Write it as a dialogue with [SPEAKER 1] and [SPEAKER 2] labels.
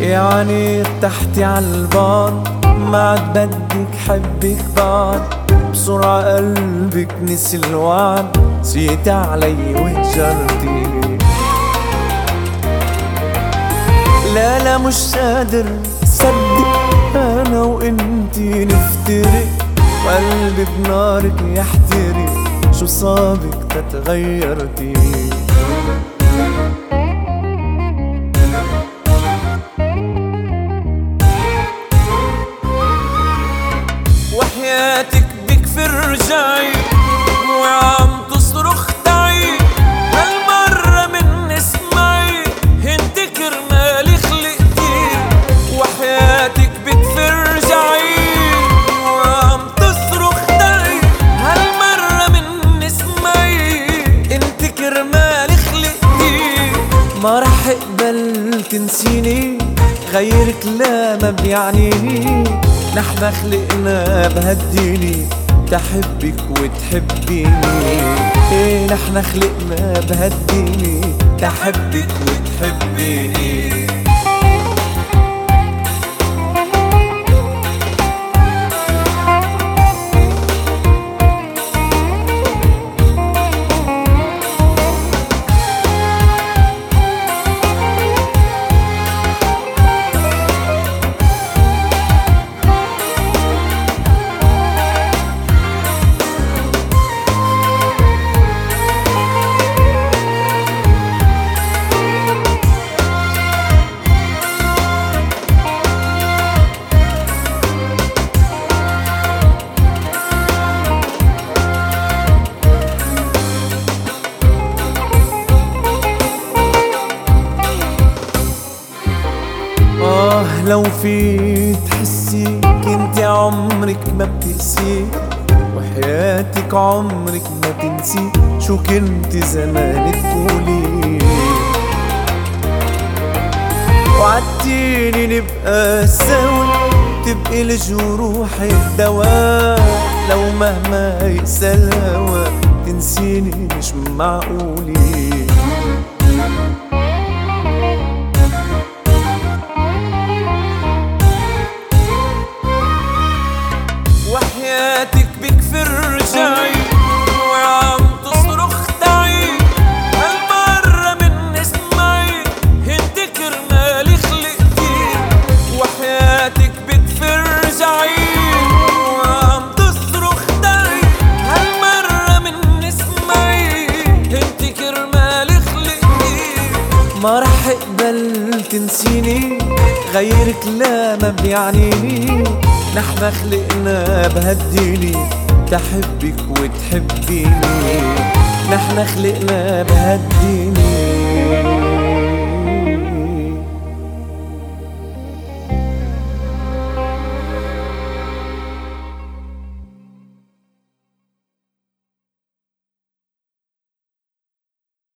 [SPEAKER 1] يعني ارتحتي عالبعد، ما عاد بدك حبك بعد. بسرعة قلبك نسي الوعد، سيتي علي وهجرتي. لا لا مش قادر صدق انا وانتي نفترق، وقلبي بنارك يحترق. شو صابك تتغيرتي؟ وحياتك بكفي رجعي، وعم تصرخ تعي. هالمرة من اسمعي، انت كرمالي خلقتي. وحياتك بكفي رجعي، وعم تصرخ تعي. هالمرة من اسمعي، انت كرمالي خلقتي. ما رح اقبل تنسيني، غيرك لا ما بيعنيني. نحنا خلقنا بهالديني، تحبك وتحبيني. ايه نحنا خلقنا بهالديني، تحبك وتحبيني. لو في تحسي كنتي عمرك ما بتقسي، وحياتك عمرك ما تنسي. شو كنتي زمان تقولي، وعدتيني نبقى سوا، تبقي لجروحي الدواء. لو مهما يقسى الهوى تنسيني مش معقولي. وحياتك بكفي رجعي، وعم تصرخ تعي. هالمرة من اسمعي، انت كرمالي خلقتي. وحياتك بكفي رجعي، وعم تصرخ تعي. هالمرة من اسمعي، انت كرمالي خلقتي. ما رح اقبل تنسيني، غيرك لا ما بيعنيني. نحنا خلقنا بهالديني، تحبك وتحبيني. نحنا خلقنا بهالديني.